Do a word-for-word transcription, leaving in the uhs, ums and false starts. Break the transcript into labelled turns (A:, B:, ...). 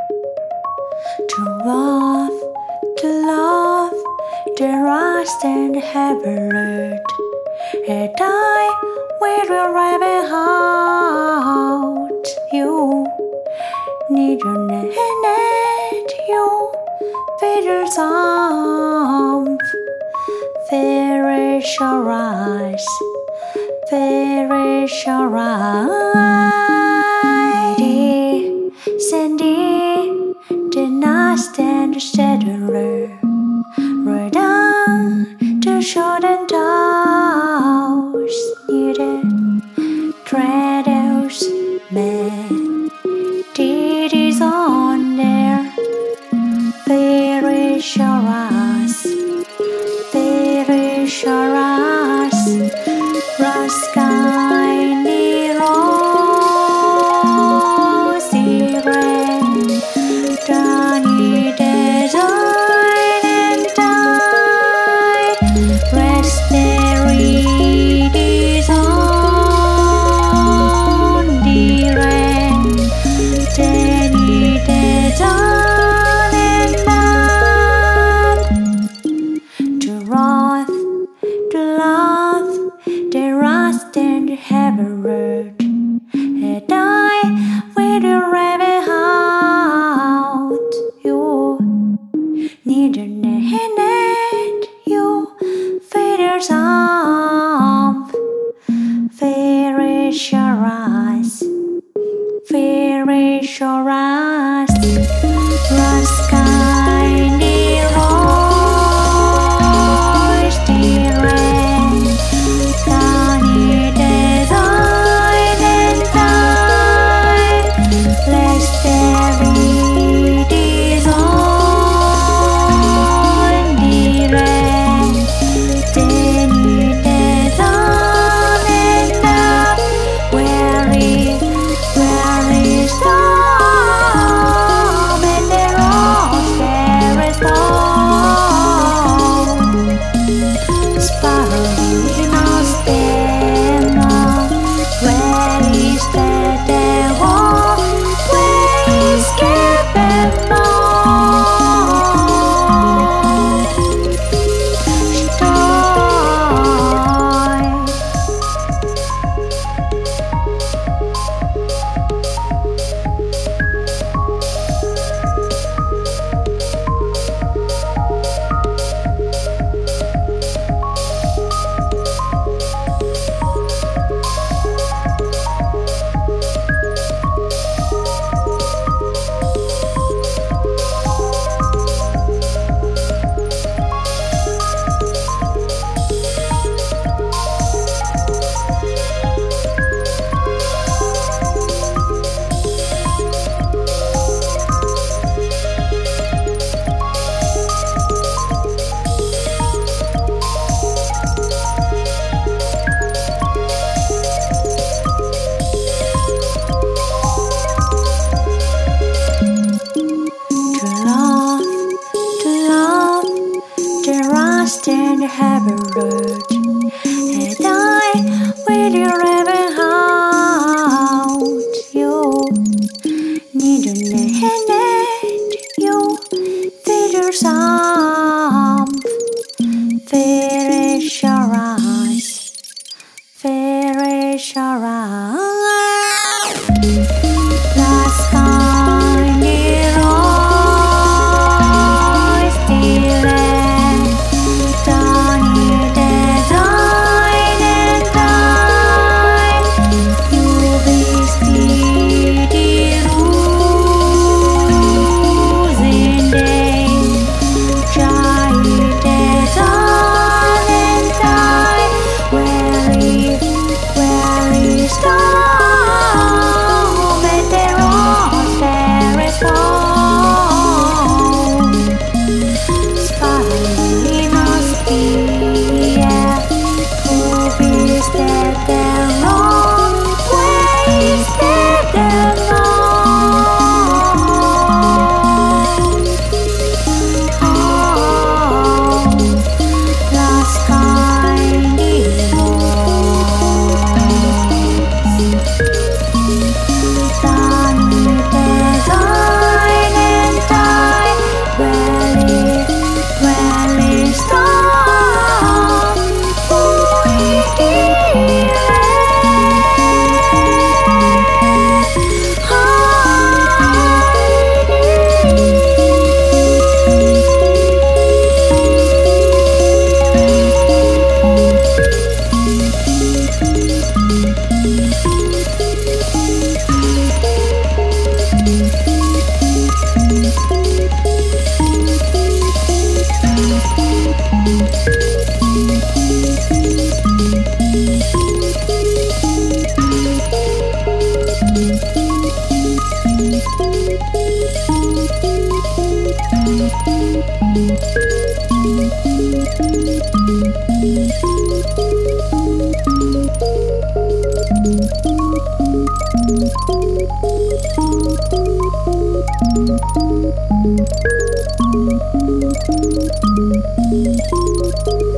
A: To love, to love, the rust and heavy road. And I will arrive out you. Need your net, you feel some very sure eyes, very sure eyes. Sandy, the night and the settler, right down to short and towers, needed treadles, man, did is on there, very sure eyes, very sure eyes, sky near rosy rain, Danny design and tide, rest there it is on the rain, Danny design and tide, to wrath, to love, the rust and the heavy road. And I will arrive out you. Need a net, you feel some very sure eyes, very sure eyes. Rust sky near rose, the rain. Stand a heavy road, and I will arrive out you. Need a net, you feel some very sure eyes, very sure eyes. Last sky near rose, still 「